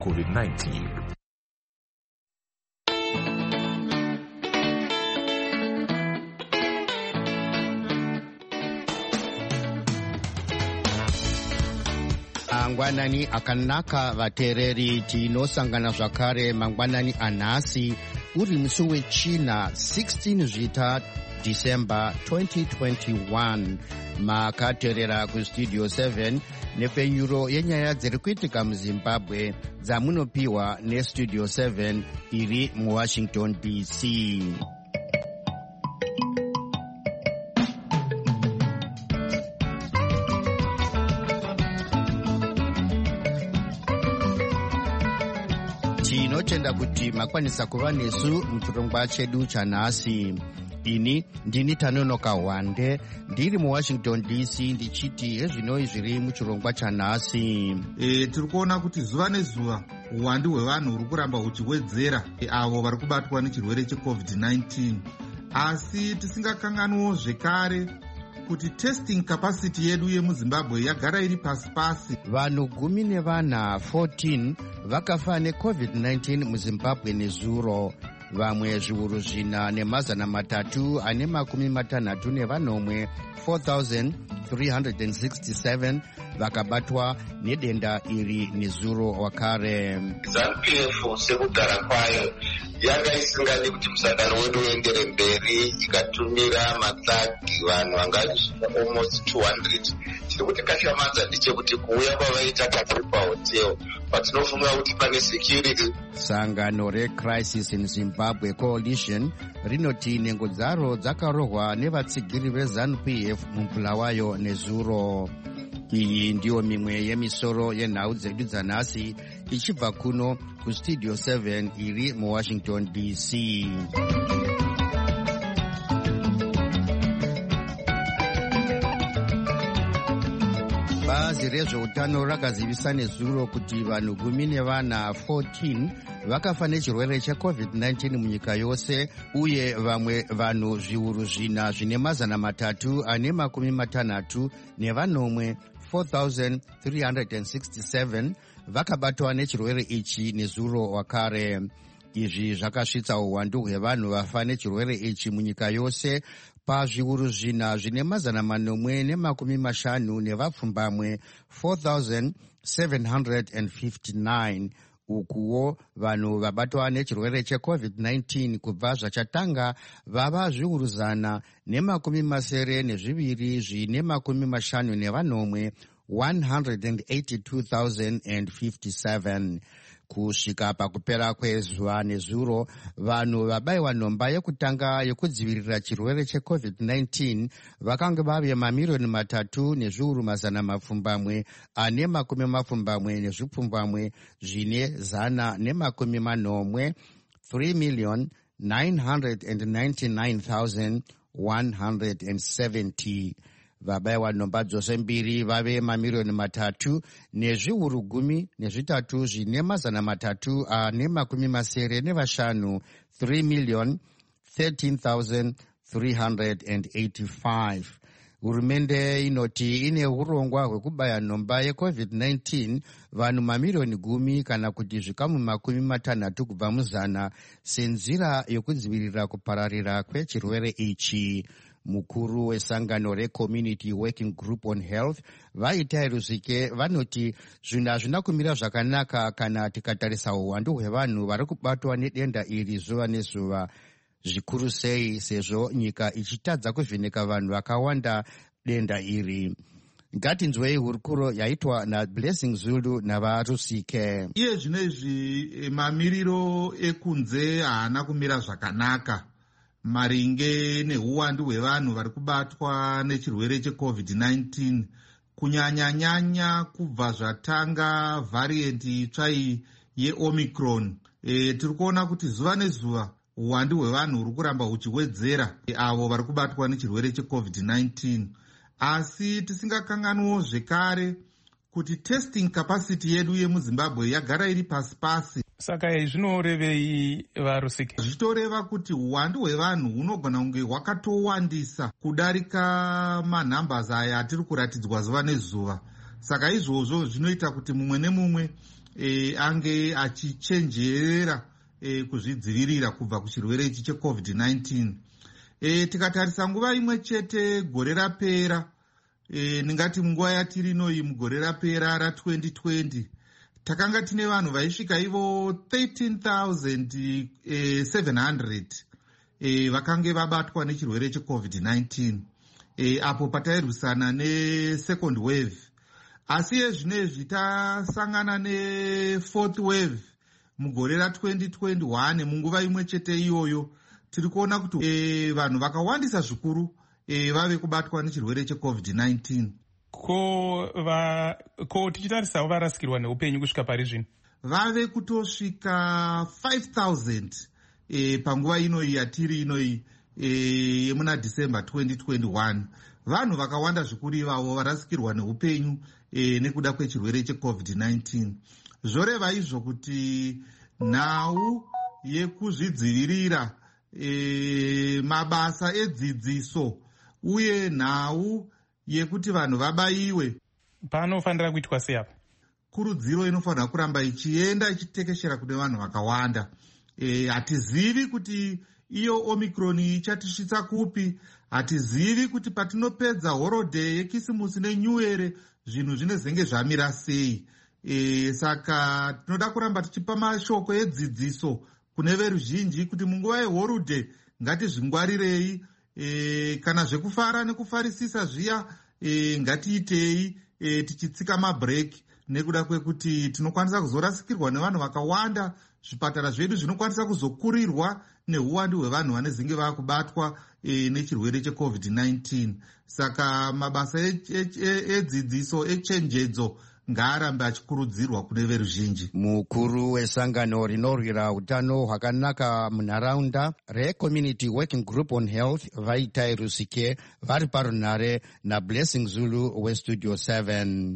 COVID-19. Mangwanani akanaka vateereri, tinosangana zvakare mangwanani anhasi uri musi wechina 16 zvita December 2021. Makateerera kustudio 7 nepfenyuro yenyaya dziri kuitika muZimbabwe dzamunopiwa nestudio 7 iri muWashington DC. Tinotenda kuti makwanisa kuva nesu muchirongwa chedu chanhasi. Ini ndini Tanonoka Wande, ndiri muWashington DC, ndichiti hezvinoi zviri muchirongwa chanhasi. Tiri kuona kuti zuva nezuva uwandu hwevanhu huri kuramba huchiwedzera avo vari kubatwa nechirwere cheCovid-19, asi tisingakanganwiwo zvekare kuti testing capacity yedu yemuZimbabwe yagara iri pasi-pasi. Vanhu 14 vakafa neCovid-19 muZimbabwe nezuro. Vamwe zviuru 4,360 4,367 vakabatwa nedenda iri nezuro wakare. ZANU-PF sekugara kwayo yanga isingadi kuti musangano wedu uendere mberi, ikatumira matsagi vanhu vangasvika almost 200. Chiri kuti kashamadza ndechekuti kuuya kwavaita katiri pahotel patinofunga kuti pane security. Sangano reCrisis in Zimbabwe Coalition rinoti nhengo dzaro dzakarohwa nevatsigiri veZANU-PF muBulawayo nezuro. Iyi ndiyo mimwe yemisoro yenhau dzedu dzanhasi ichibva kuno kustudio 7 iri muWashington DC. Bazi rezveutano rakazivisa nezuro kuti vanhu 14 vakafa nechirwere cheCovid-19 munyika yose, uye vamwe vanhu zviuru 4,360 nevanomwe 4,367 vakabatwa nechirwere ichi nezuro wakare. Izvi zvakasvitsa uwandu hwevanhu vafa nechirwere ichi munyika yose pazviuru 4,850 nevapfumbamwe 4,759. Ukuwo vanhu vabatwa nechirwere cheCovid-19 kubva zvachatanga vava zviuru 172 nevanomwe 182,057. Kusvika pakupera kwezuva nezuro, vanhu vabayiwa nhomba yekutanga yekudzivirira chirwere cheCovid-19 vakanga vave 3,3,4,190 3,999,170. Vabayiwa nhomba dzose mbiri vave 3,3,3,385 3,13,385. Hurumende inoti ine urongwa hwekubaya nhomba yeCovid-19 vanhu 10,000,000 kana kuti zvikamu 60 kubva muzana senzira yokudzivirira kupararira kwechirwere ichi. Mukuru wesangano reCommunity Working Group on Health Vaitai Ruzike vanoti zvinhu hazvina kumira zvakanaka kana tikatarisa uwandu hwevanhu vari kubatwa nedenda iri zuva nezuva, zvikuru sei sezvo nyika ichitadza kuvheneka vanhu vakawanda denda iri. Ngatinzwei hurukuro yaitwa naBlessing Zulu navaRusike. Iye zvinezvi mamiriro ekunze haana kumira zvakanaka maringe neuwandu hwevanhu vari kubatwa nechirwere cheCovid-19, kunyanya-nyanya kubva zvatanga variant tsvai yeOmicron. Tiri kuona kuti zuva nezuva uwandu hwevanhu huri kuramba huchiwedzera avo vari kubatwa nechirwere cheCovid-19, asi tisingakanganwiwo zvekare kuti testing capacity yedu yemuZimbabwe yagara iri pasi-pasi. Saka zvinorevei vaRusike? Zvitoreva kuti uwandu hwevanhu hunogona kunge hwakatowandisa kudarika manhambasi aya atiri kuratidzwa zuva nezuva. Saka izvozvo zvinoita kuti mumwe nemumwe ange achichenjerera kuzvidzivirira kubva kuchirwere ichi cheCovid-19. Tikatarisa nguva imwe chete gore rapera, ndingati munguva yatiri inoyi mugore rapera ra2020, takanga tine vanhu vaisvika ivo 13,700 vakange vabatwa nechirwere cheCovid-19, apo patairwisana nesecond wave. Asi yezvinezvi tasangana nefourth wave mugore ra2021. Munguva imwe chete iyoyo tiri kuona kuti vanhu vakawandisa zvikuru vave kubatwa nechirwere cheCovid-19. ko tichitarisawo varasikirwa neupenyu kusvika pari zvino vave kutosvika 5,000 panguva inoyi yatiri inoyi yemuna December 2021. Vanhu vakawanda zvikuru ivavo varasikirwa neupenyu nekuda kwechirwere cheCovid-19. Zvoreva izvo kuti nhau yekuzvidzivirira, mabasa edzidziso uye nhau yekuti vanhu vabayiwe panofanira kuitwa sei apa? Kurudziro inofanira kuramba ichienda ichitekeshera kune vanhu vakawanda. Hatizivi kuti iyo Omicron ichatisvitsa kupi. Hatizivi kuti patinopedza holiday yekisimusi neNew Year zvinhu zvinezenge zvamira sei. Saka tinoda kuramba tichipa mashoko edzidziso kune veruzhinji kuti munguva yeholiday ngatizvingwarirei, kana zvekufara nekufarisisa zviya ngatiitei tichitsika mabreak, nekuda kwekuti tinokwanisa kuzorasikirwa nevanhu vakawanda. Zvipatara zvedu zvinokwanisa kuzokurirwa neuwandu hwevanhu vanezenge vakubatwa nechirwere cheCovid-19. Saka mabasa edzidziso echenjedzo ngaarambe achikurudzirwa kune veruzhinji. Mukuru wesangano rinorwira utano hwakanaka munharaunda reCommunity Working Group on Health Vaitai Rusike vari parunhare naBlessing Zulu weStudio 7.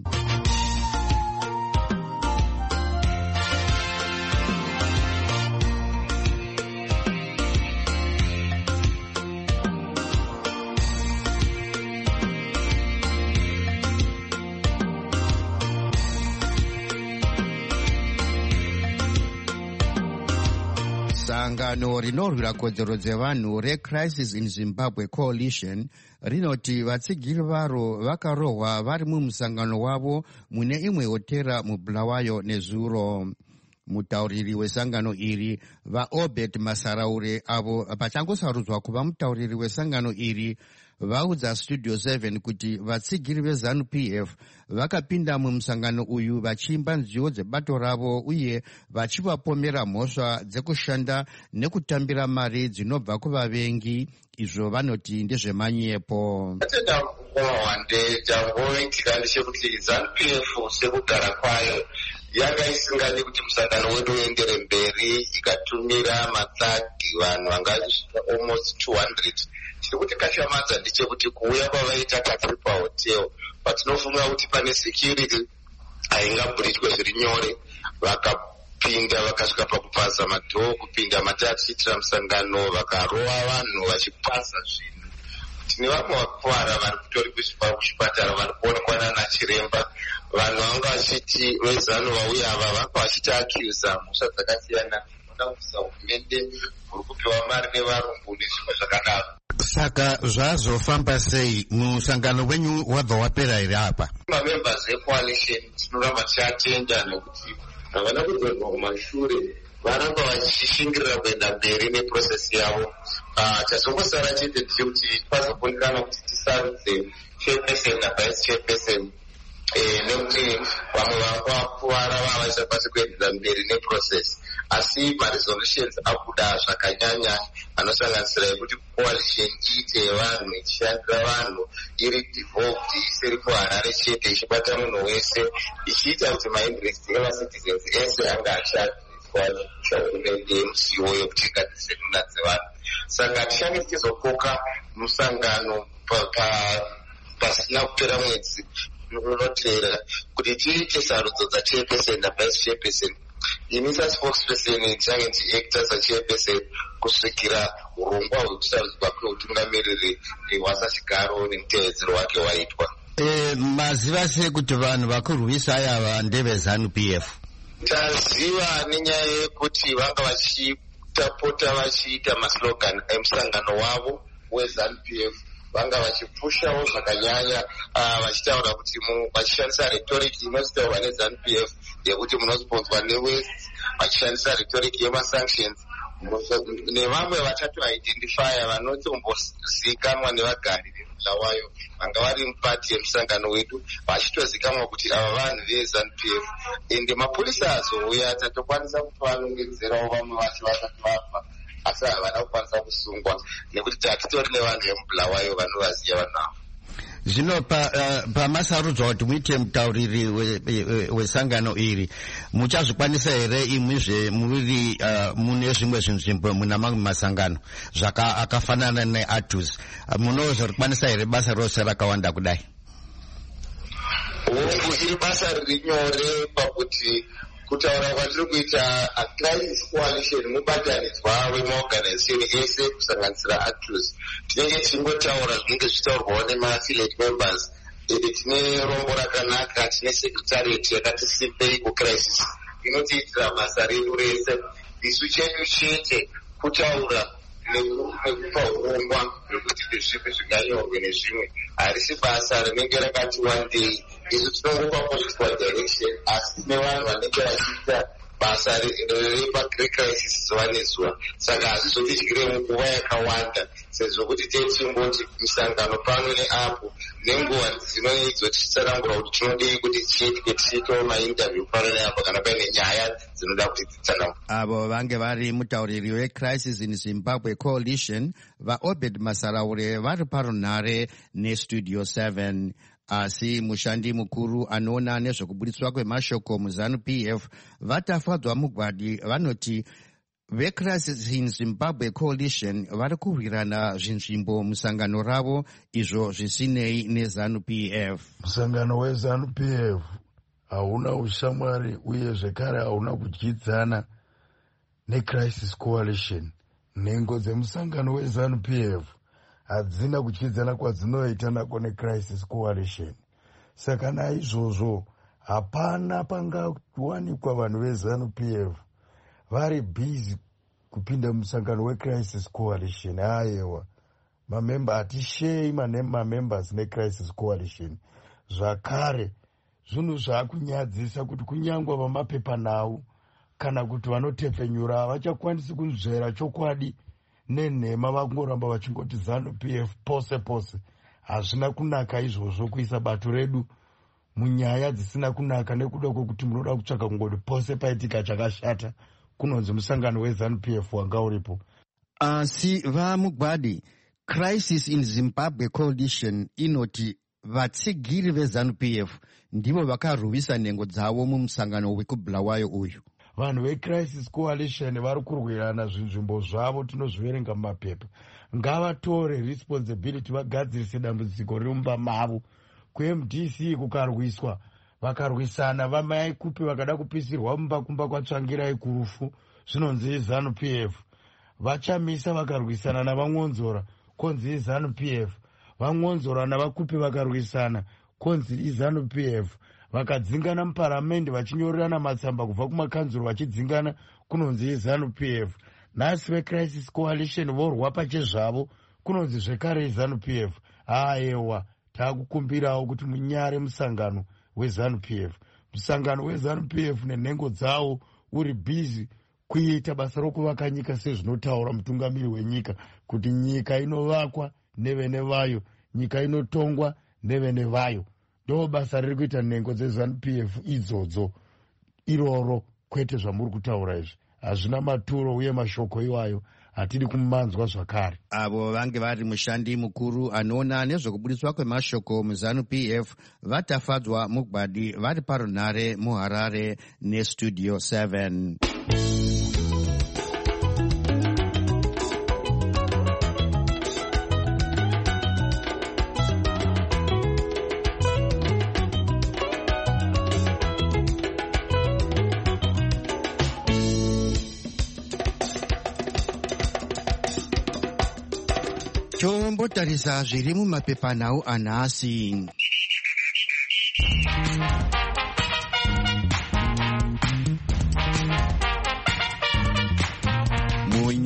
Sangano rinorwira kodzero dzevanhu reCrisis in Zimbabwe Coalition rinoti vatsigiri varo vakarohwa vari mumusangano wavo mune imwe hotera muBulawayo nezuro. Mutauriri wesangano iri vaObert Masaraure avo vachangosarudzwa kuva mutauriri wesangano iri vaudza Studio 7 kuti vatsigiri veZANU-PF vakapinda mumusangano uyu vachiimba nziyo dzebato ravo uye vachivapomera mhosva dzekushanda nekutambira mari dzinobva kuvavengi. Izvo vanoti ndezvemanyepo. Atenda kuwande jangoitika ndechekuti ZANU-PF sekugara kwayo yanga isingadi kuti musangano wedu uendere mberi, ikatumira matsagi vanhu vangasvika almost 200. Chiri kuti kashamadza ndechekuti kuuya kwavaita katiri pahotel patinofunga kuti pane security haingabhurichwe zviri nyore, vakapinda vakasvika pakupaza madhoo kupinda matatichitira musangano, vakarova vanhu vachipasa zvinhu. Tine vamwe vakuvara vari kutori kuchipatara vari kuonekwa nana chiremba. Vanhu vanga vachiti vezano vauya ava vanga vachiti accusa mhosva dzakasiyana kuda kubvisa hurumende uri kupiwa mari nevarungu nezvimwe zvakadaro. Saka zvazofamba sei? Musangano wenyu wabva wapera here apa? Mamembers ecoalition tinoramba tichiatenda nekuti havana kudzorwa kumashure, varamba vachishingirira kuenda mberi neprocess yavo. Chazongosara chete ndechekuti pazokunikana kuti tisarudze chairperson navice chairperson, nekuti vamwe vakuvara vava vachakwanisa kuendera mberi neprocess. Asi maresolutions akuda zvakanyanya anosanganisira yekuti coalition iite yevanhu ichishandira vanhu iri devolved, isiri kuharare chete, ichibata munhu wese, ichiita kuti mainterest evacitizens ese anga achadiswa chahurumende musiwo yekuti igadzise nhunha dzevanhu. Saka tichange tichizokoka musangano pasina kupera mwedzi unotevera kuti tiite sarudzo dzachairperson navice chairperson. Ini saspokesperson tichange tichiacta sachairperson kusvikira urongwa hwekusarudzwa kweutungamiriri hwasachigaro nemutevedzero wake waitwa. Maziva sei kuti vanhu vakurwisa ava ndeveZANU-PF? taziva nenyaya yekuti vanga vachitapota vachiita maslogan emusangano wavo weZANU-PF, vanga vachipushawo zvakanyanya vachitaura kuti vachishandisa rhetoric inotaurwa neZANU-PF yekuti munosponzwa newest, vachishandisa rhetoric yemasanctions nevamwe vatatoidentifya vanotombozikanwa nevagari vemubulawayo vanga vari mupati yemusangano wedu vachitozikanwa kuti ava vanhu veZANU-PF, ende mapurisa azouya tatokwanisa kutovanongedzerawo vamwe vacho vasati vafa, asi havana kukwanisa kusungwa nekuti tatitori nevanhu vemubulawayo vanovaziva vanhu avo. Zvino pamasarudzwa kuti muite mutauriri wesangano iri, muchazvikwanisa here imwizve muri mune zvimwe zvinzvimbo muna mamwe masangano akafanana neATUS, munozorikwanisa here basa rose rakawanda kudai? Hongu iri basa riri nyore pakuti kutaura kwatiri kuita Crisis Coalition mubatanidzwa wemaorganization ese kusanganisira ATUS. Tinenge tichingotaura zvinenge zvichitaurwawo nemaaffiliate members. Tine rombo rakanaka, tine secretariat yakati sipei kucrisis inotiitira basa redu rese. Isu chedu chete kutaura nekupa urongwa hwekuti ndezvipi zvinganyorwe nezvimwe. Harisi basa rinenge rakati one day. Isu tinongopa political direction, asi tine vanhu vanenge vachiita basa repacrisis zuva nezuva. Saka hazvizotidyire munguva yakawanda, sezvo kuti tichingoti misangano pano neapo nenguva dzinoidzo tichitsanangura kuti tinodei kuti tichiitawo mainterview pano neapo kana paine nyaya dzinoda kuti titsanangura. Avo vange vari mutauriri weCrisis in Zimbabwe Coalition vaObed Masaraure vari parunhare neStudio 7. Asi mushandi mukuru anoona nezvekubudiswa kwemashoko muZANU-PF vatafadzwa mugwadi vanoti veCrisis in Zimbabwe Coalition vari kurwirana zvinzvimbo musangano ravo izvo zvisinei neZANU-PF. Musangano weZANU-PF hauna ushamwari uye zvekare hauna kudyidzana neCrisis Coalition. Nhengo dzemusangano weZANU-PF hadzina kudyidzana kwadzinoita nako neCrisis Coalition. Saka naizvozvo hapana pangawanikwa vanhu veZANU-PF vari bhizi kupinda musangano weCrisis Coalition. Aiwa, mamemba hatishei mamembers neCrisis Coalition. Zvakare zvinhu zvaakunyadzisa kuti kunyangwa vamapepanhau kana kuti vanotepfenyura havachakwanisi kunzvera chokwadi nenhema, vangoramba vachingoti ZANU-PF pose pose. Hazvina kunaka izvozvo kuisa bato redu munyaya dzisina kunaka nekuda kwokuti munoda kutsvaka kungoti pose paitika chakashata kunonzi musangano weZANU-PF wanga uripo. Asi vamugwadi, Crisis in Zimbabwe Coalition inoti vatsigiri veZANU-PF ndivo vakarwisa nhengo dzavo mumusangano wekubulawayo uyu. Vanhu veCrisis Coalition vari kurwirana zvinzvimbo zvavo, tinozviverenga mumapepa. Ngavatore responsibility vagadzirise dambudziko riri mumba mavo. KuMDC kukarwiswa, vakarwisana vamai kupi vakada kupisirwa mumba kumba kwatsvangirai kurufu, zvinonzi ZANU-PF. Vachamisa vakarwisana navang'onzora, konzi ZANU-PF. Vang'onzora navakupi vakarwisana, konzi ZANU-PF. Vakadzingana muparamende vachinyorerana matsamba kubva kumakanzuro vachidzingana kunonzi ZANU-PF. Nhasi veCrisis Coalition vorwa pachezvavo kunonzi zvekare ZANU-PF. Aiwa, taakukumbirawo kuti munyare musangano weZANU-PF. Musangano weZANU-PF nenhengo dzawo uri bhizi kuita basa rokuvaka nyika sezvinotaura mutungamiri wenyika, kuti nyika inovakwa nevene vayo, nyika inotongwa nevene vayo. Ndo basa riri kuita nhengo dzeZANU-PF idzodzo iroro, kwete zvamuri kutaura izvi. Hazvina maturo uye mashoko iwayo hatiri kumanzwa zvakare. Avo vange vari mushandi mukuru anoona nezvekubudiswa kwemashoko muZANU-PF vatafadzwa mugwadi vari parunhare muHarare neStudio 7. Tombotarisa zviri mumapepanhau anhasi.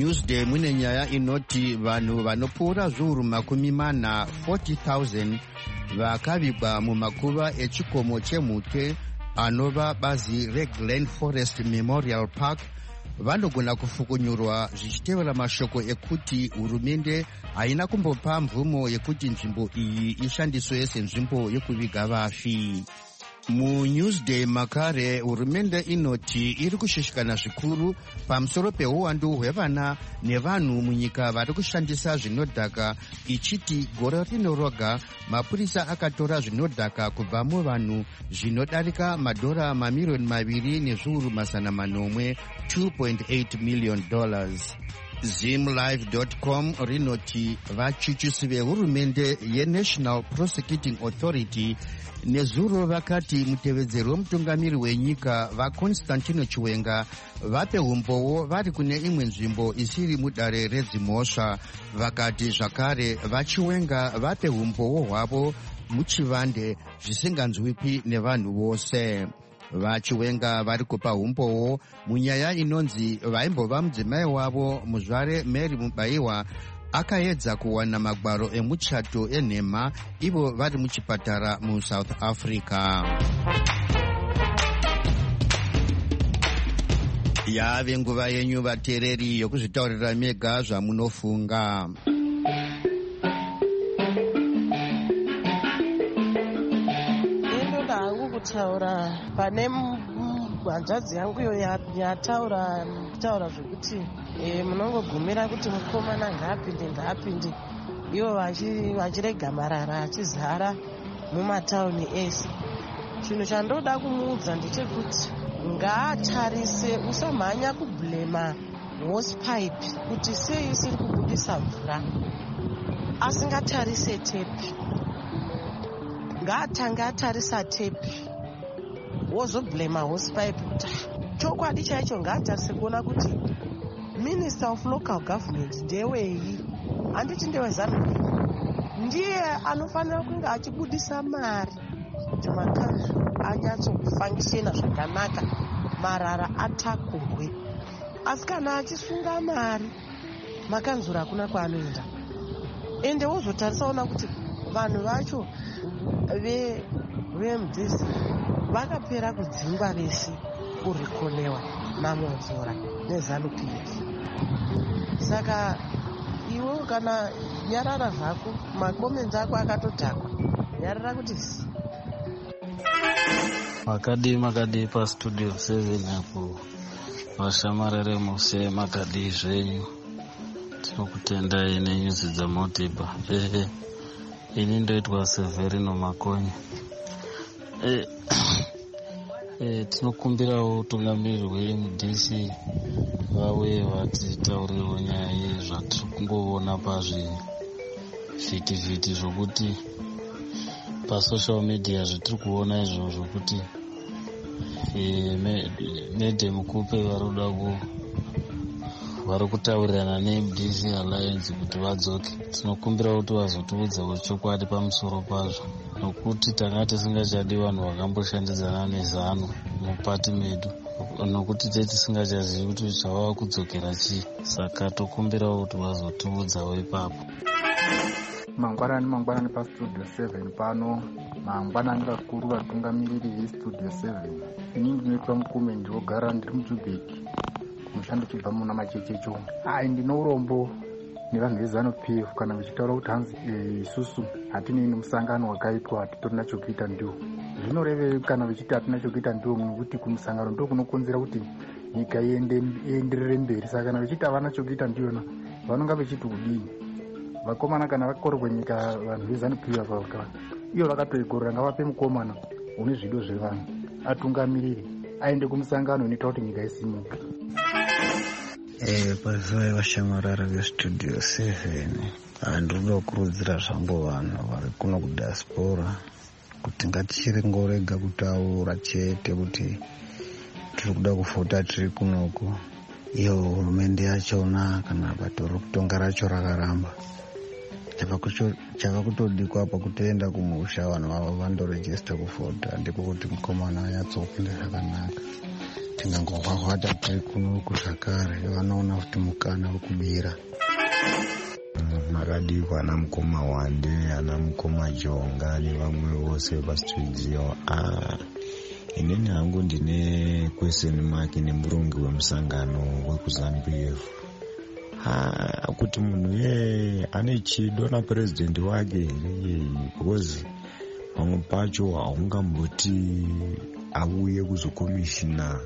Newsday mune nyaya inoti vanhu vanopfuura zviuru 40,000 vakavigwa mumakuva echikomo chemhuke anova bazi reGlen Forest Memorial Park vanogona kufukunyurwa zvichitevera mashoko ekuti hurumende haina kumbopa mvumo yekuti nzvimbo iyi ishandiswe senzvimbo yekuviga vafi. MuNewsday makare hurumende inoti iri kushushikana zvikuru pamusoro peuwandu hwevana nevanhu munyika vari kushandisa zvinodhaka, ichiti gore rino roga mapurisa akatora zvinodhaka kubva muvanhu zvinodarika madhora mamirioni 2,800,000 $2.8 million. ZimLive.com rinoti vachuchusi vehurumende yeNational Prosecuting Authority nezuro vakati mutevedzeri wemutungamiri wenyika vaConstantino Chiwenga vape umbowo vari kune imwe nzvimbo isiri mudare redzimhosva. Vakati zvakare vaChiwenga vape umbowo hwavo muchivande zvisinganzwikwi nevanhu vose. VaChiwenga vari kupa umbowo munyaya inonzi vaimbova mudzimai wavo muzvare Mary Mubayiwa akaedza kuwana magwaro emuchato enhema ivo vari muchipatara muSouth Africa. Yave nguva yenyu vateereri yokuzvitaurira mega zvamunofunga. Kutaura pane hanzvadzi yangu iyo yataura zvekuti munongogumira kuti mukomana ngaapinde ivo vachirega marara achizara mumatauni ese. Chinhu chandoda kumuudza ndechekuti ngaatarise, usamhanya kubhlema hosepipe kuti sei isiri kubudisa mvura asingatarise tepi. Ngaatanga atarisa tepi wozobhlema hosepipe kuti chokwadi chaicho ngaatarise kuona kuti Minister of Local Government ndewei, handiti ndeweZANU-PF, ndiye anofanira kunge achibudisa mari kuti makanzuru anyatsofangishena zvakanaka, marara atakurwe. Asi kana achisunga mari makanzuru hakuna kwaanoenda. Ende wozotarisaona kuti vanhu vacho veMDC vakapera kudzingwa vese kurikonewa naMonzora neZANU-PF. Saka iwo kana nyarara zvako makomenzi ako akatodhakwa, nyarara kuti makadi pastudio 7 apo vashamarere muse makadi zvenyu tinokutendai nenyuzi dzaModhibha. Ini ndoitwa Severino Makonye. Tinokumbirawo utungamiriri hweMDC vauye vatitaurirewo nyaya yezvatiri kungoona pazvivhitivhiti zvokuti pasocial media zvetiri kuona izvo zvokuti Madam Kupe vari kutaurirana neMDC Alliance kuti vadzoke. Tinokumbira kuti vazotiudzawo chokwadi pamusoro pazvo, nokuti tanga tisingachadi vanhu vakamboshandidzana neZANU mupati medu, nokuti tisingachazivi kuti zvava kudzokera chii. Saka tokumbirawo kuti vazotiudzawo ipapo. Mangwanani pastudio 7 pano, mangwanani vakuru vatungamiriri vestudio 7. Ini ndinoitwa Mukume, ndinogara ndiri muJubeki mushando chibva muna machechecho. Ndino urombo nevanhu veZANU-PF kana vachitaura kuti hanzi isusu hatinei nemusangano wakaitwa, hatitorina chokuita ndiwo. Zvinorevei kana vachiti hatina chokuita ndiwo? Nekuti kumusangano ndo kunokonzera kuti nyika ienderere mberi. Saka kana vachiti havana chokuita ndiyona vanonga vachiti kudii? Vakomana kana vakorerwa nyika, vanhu veZANU-PF iyo vakatoigorora, ngavape mukomana une zvido zvevanhu atungamiriri aende kumusangano inoita kuti nyika isimuke. Pazivai vashamarara vestudio 7, ndinoda kukurudzira zvangu vanhu vari kuno kudiaspora kuti ngatichirengorega kutaura chete kuti tiri kuda kufota tiri kunoku, iyo hurumende yachona kana bato rokutonga racho rakaramba. Chava kutodikwa pakutoenda kumusha vanhu vavo vandorejista kufota, ndiko kuti mukomana anyatsopinda zvakanaka. tingangohwahwata tiri kunoku zvakare vanoona kuti mukana wekubira. Makadikwa ana mukoma Wande, ana mukoma Jonga nevamwe vose pasitudziyo. Inini hangu ndine question mark nemurongi wemusangano wekuZANU-PF. Kuti munhu ane chido napresident wake because pamwe pacho haungamboti auye kuzokomishina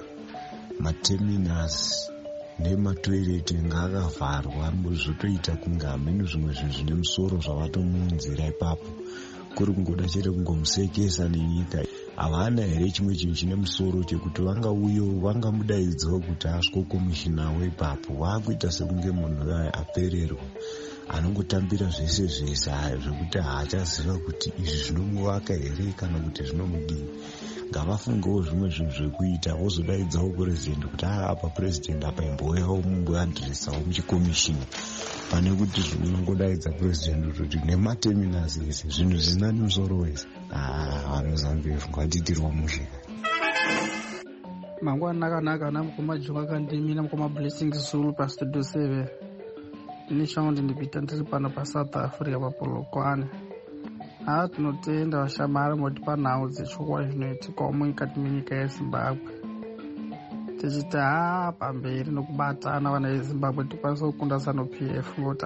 materminus nematoireti ngaakavharwa zvotoita kunge hamene zvimwe zvinhu zvine musoro zvavatomunzira ipapo, kuri kungoda chete kungomusekesa nenyika. Havana here chimwe chinhu chine musoro chekuti vangauyo vangamudaidzwa kuti asvikokomishinawo ipapo. Waakuita sekunge munhu apererwa anongotambira zvese zvese zvekuti haachaziva kuti izvi zvinomuvaka here kana kuti zvinomudii. Ngavafungewo zvimwe zvinhu zvekuita, vozodaidzawo purezidendi kuti apa purezidendi apa imboyawo mumboadhiresawo muchikomishina, pane kuti zvinongodaidza purezidendi kuti nematerminus ese zvinhu zvisina nemusoro wese. VaZANU-PF ngatiitirwa mushika. Mangwana akanaka ana mukoma Jonga Kandimi namukoma Blessing Zulu pastudio 7. Ini shaundi ndipita ndiri pano paSouth Africa paPolokwane. Tinotenda vashamari motipa nhau dzechokwa zvinoitika mukati menyika yeZimbabwe. Tichiti pamberi nokubatana vana veZimbabwe tikwanisa kukunda ZANU-PF ngoti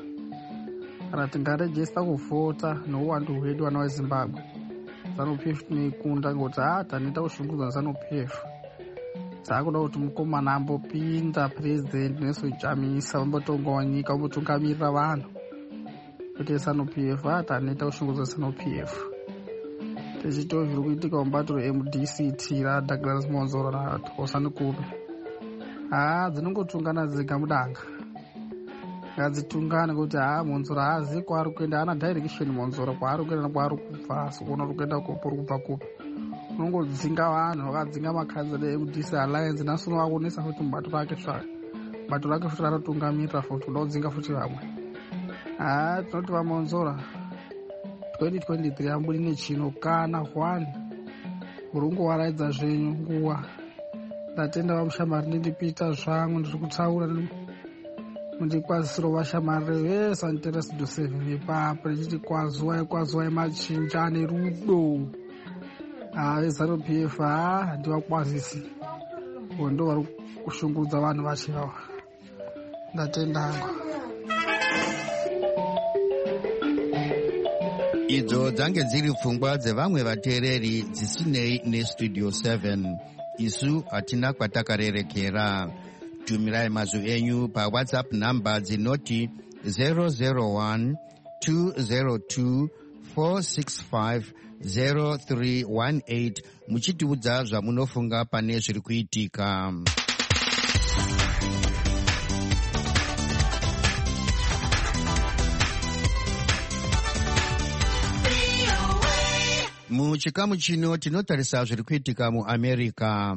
kana tingarejesta kuvhota nouwandu hwedu vana veZimbabwe, ZANU-PF tinoikunda ngoti tanoita kushungudza ZANU-PF. Taakuda kuti mukomana ambopinda president nezochamisa vambotongawo nyika vambotungamirira vanhu. Kuti ZANU-PF tanoita kushungudza ZANU-PF. Tichitawo zviri kuitika mubato reMDCT raDouglas Monzora naThokozani Kube. Dzinongotungana dzega mudanga. Ngadzitungane kuti Monzora haazivi kwaari kuenda, haana direction Monzora kwaari kuenda nekwaari kubva, asi kuona kuenda kupuri kubva kupi. Unongodzinga vanhu, vakadzinga makanzera eMDC Alliance nasuno vakuonesa futi mubato rake futi ratotungamirira futi kuda kudzinga futi vamwe. Tinoti vaMonzora 2023 hamburi nechino kana hwani urungowaraidza zvenyu nguva. Ndatenda vamushamari ndindipita zvangu ndiri kutaura mundikwazisiro vashamari veSanitera Studio 7 ipapo ndichiti kwazuva machinja ane rudo. VeZANU-PF handivakwazisi ndo vari kushungudza vanhu vachivava. Ndatendanga. Idzo dzange dziri pfungwa dzevamwe vateereri dzisinei neStudio 7. Isu hatina kwatakarerekera. Tumirai mazwi enyu paWhatsApp namba dzinoti 001 202 465 0318 muchitiudza zvamunofunga pane zviri kuitika. Muchikamu chino tinotarisa zviri kuitika muAmerica.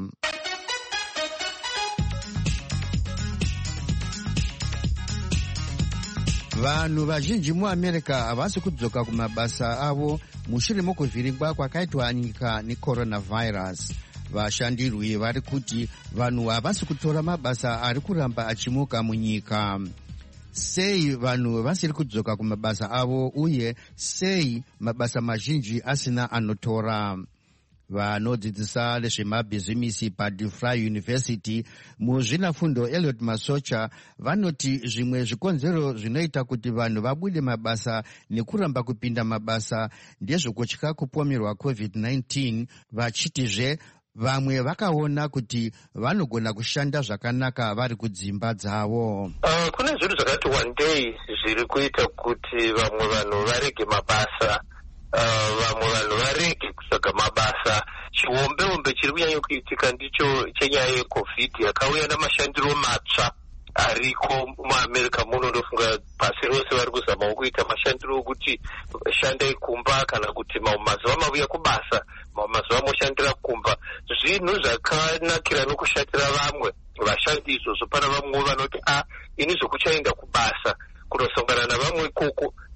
Vanhu vazhinji muAmerica havasi kudzoka kumabasa avo mushure mokuvhiringwa kwakaitwa nyika necoronavirus. Vashandirwi vari kuti vanhu havasi kutora mabasa ari kuramba achimuka munyika. Sei vanhu vasiri kudzoka kumabasa avo uye sei mabasa mazhinji asina anotora? Vanodzidzisa nezvemabhizimisi paDeFry University muzvinafundo Elliot Masocha vanoti zvimwe zvikonzero zvinoita kuti vanhu vabude mabasa nekuramba kupinda mabasa ndezvokutya kupomerwa COVID-19, vachitizve vamwe vakaona kuti vanogona kushanda zvakanaka vari kudzimba dzavo. Kune zvinhu zvakati wandei zviri kuita kuti vamwe vanhu varege mabasa, vamwe vanhu varege kutsvaga mabasa. Chiombe chiri kunyanya kuitika ndicho chenyaya yeCovid yakauya namashandiro matsva ariko muAmerica muno. Ndofunga pasi rose vari kuzamawo kuita mashandiro okuti shandai kumba kana kuti mazuva mauya kubasa, mazuva moshandira kumba. Zvinhu zvakanakira nokushatira vamwe vashandi izvozvo. Pana vamwe vanoti ini zvokuchaenda kubasa kunosangana navamwe ikoko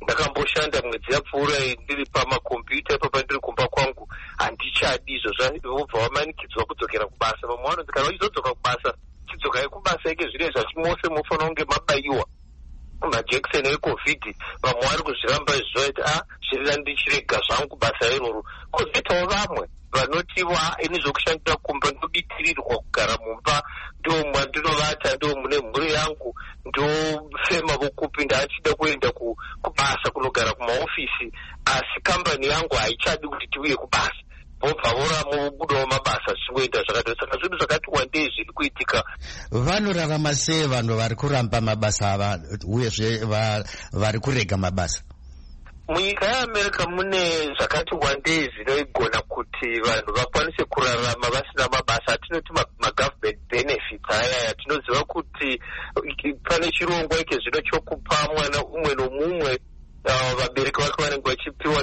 ndakamboshanda mwedzi yapfuura ndiri pamakombiyuta ipo pandiri kumba kwangu, handichadi izvo vobva vamanikidzwa kudzokera kubasa. Vamwe vanonzi kana vachizodzoka kubasa, chidzokai kubasa ike zvine zvachimose mufanira kunge mabayiwa majekiseni ecovid. Vamwe vari kuzviramba izvo vaiti zvirira ndichirega zvangu basa iroro. Kozoitawo vamwe vanoti ini zvokushandira kumba ndobitirirwa kugara mumba, ndo mwandinovata, ndo mune mhuri yangu, ndofema vokupi, ndaachida kuenda kubasa kunogara kumaofisi, asi kambani yangu haichadi kuti tiuye kubasa. Vobva vobudawo mabasa zvichingoita zvakadaro. Saka zvinhu zvakati wandei zviri kuitika. Vanorarama sei vanhu vari kuramba mabasa ava uyezve vari kurega mabasa? Munyika yeAmerica mune zvakati wandei zvinoigona kuti vanhu vakwanise kurarama vasina mabasa, atinoti magovernment benefits aya. Tinoziva kuti pane chirongwa ike zvino chokupa mwana umwe nomumwe, vabereki vake vanenge vachipiwa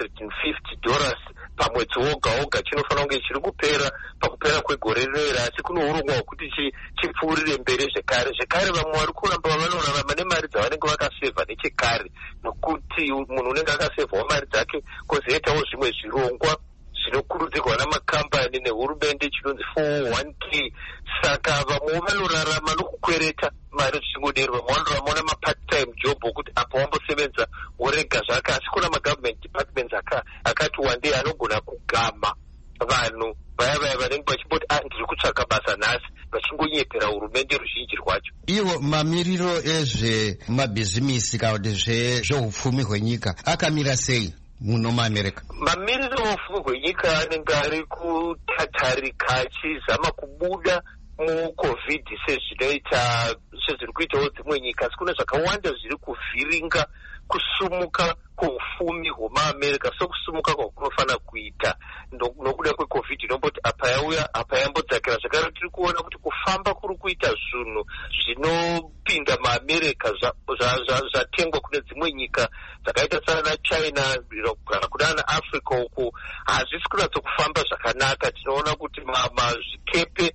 $250 pamwedzi woga woga. Chinofanira kunge chiri kupera pakupera kwegore rinoiri, asi kuno urongwa hwekuti chipfuurire mberi zvekare. Vamwe vari kuramba vanorarama nemari dzavanenge vakasevha nechekare, nokuti munhu unenge akasevhawo mari dzake. Kozoitawo zvimwe zvirongwa zvinokurudzirwa namakambani nehurumende chinonzi 401k. Saka vamwe vanorarama nokukwereta mari zvichingoderwa. Vamwe vanorarama namapart time job okuti apo wambosevenza worega zvake, asi kuna magovernment departments akati wandei anogona kugama vanhu vaya vanenge vachimboti ndiri kutsvaka basa nhasi, vachingonyepera hurumende ruzhinji rwacho. Iwo mamiriro ezvemabhizimisi kana kuti zveupfumi hwenyika akamira sei muno muAmerica? Mamiriro eupfumi hwenyika anenge ari kutatarika achizama kubuda mucovid sezviri kuitawo dzimwe nyika, asi kuna zvakawanda zviri kuvhiringa kusumuka kweupfumi hwemaamerica sokusumuka kwakunofanira kuita nokuda kwecovid inomboti apa yauya apa yambodzakira. Zvakare tiri kuona kuti kufamba kuri kuita zvinhu zvinopinda maamerica zvatengwa kune dzimwe nyika dzakaita sana China kana kudana Africa uku hazvisi kunyatsokufamba zvakanaka. Tinoona kuti zvikepe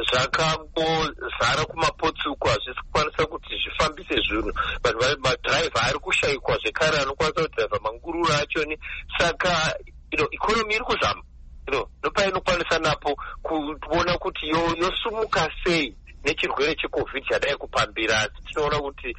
zvakangozara kumapotsuku, hazvisi kukwanisa kuti zvifambise zvinhu. Vanhu madhiraivha ari kushayikwa zvekare, anokwanisa kudhiraivha mangururu achoni. Saka ikonomi iri kuzama nopainokwanisa napo kuona kuti yosumuka sei nechirwere checovid chadai kupambira. Asi tinoona kuti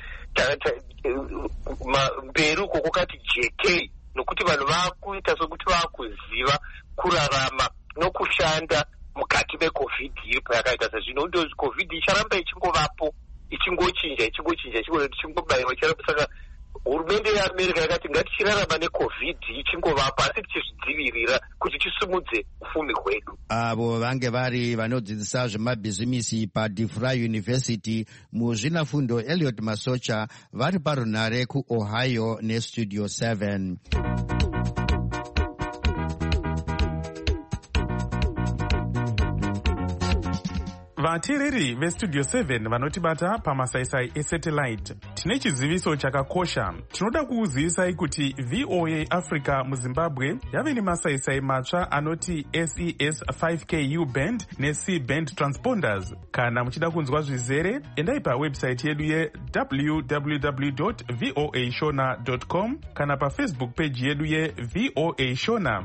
mberi uko kwakati JK, nokuti vanhu vakuita sokuti vakuziva kurarama nokushanda mukati mecovid iripo yakaita sezvino. Ndo covid icharamba ichingovapo, ichingochinja ichingobayiwa icharamba. Saka hurumende yeAmerica yakati ngatichirarama necovid ichingovapo, asi tichizvidzivirira kuti tisumudze upfumi hwedu. Avo vange vari vanodzidzisa zvemabhizimisi paDeFry University muzvinafundo Elliot Masocha vari parunare kuOhio neStudio 7. vateereri vestudio 7 vanotibata pamasaisai esatellite, tine chiziviso chakakosha. Tinoda kukuzivisai kuti VOA Africa muZimbabwe yave nemasaisai matsva anoti SES 5KU band neC band transponders. Kana muchida kunzwa zvizere, endai pawebsite yedu ye www.voashona.com kana pafacebook page yedu yeVOA Shona.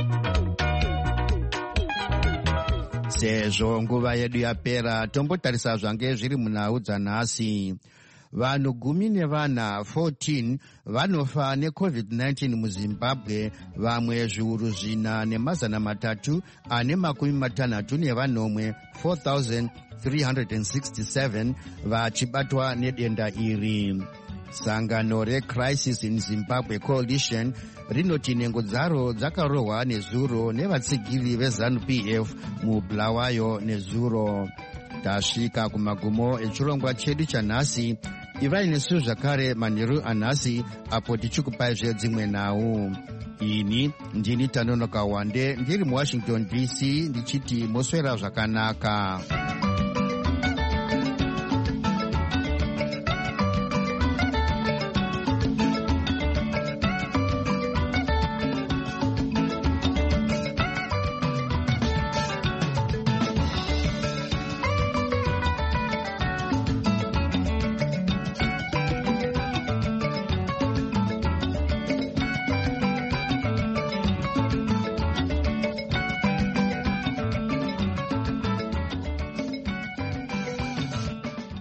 Sezvo nguva yedu yapera, tombotarisa zvange zviri munhau dzanhasi. Vanhu 14 vanofa neCovid-19 muZimbabwe, vamwe zviuru 4,360 4,367 vachibatwa nedenda iri. Sangano reCrisis in Zimbabwe Coalition rinoti nhengo dzaro dzakarohwa nezuro nevatsigiri veZANU-PF muBulawayo nezuro. Tasvika kumagumo echirongwa chedu chanhasi. Ivai nesu zvakare manheru anhasi apo tichikupai zvedzimwe nhau. Ini ndini Tanonoka Wande ndiri muWashington DC ndichiti moswera zvakanaka.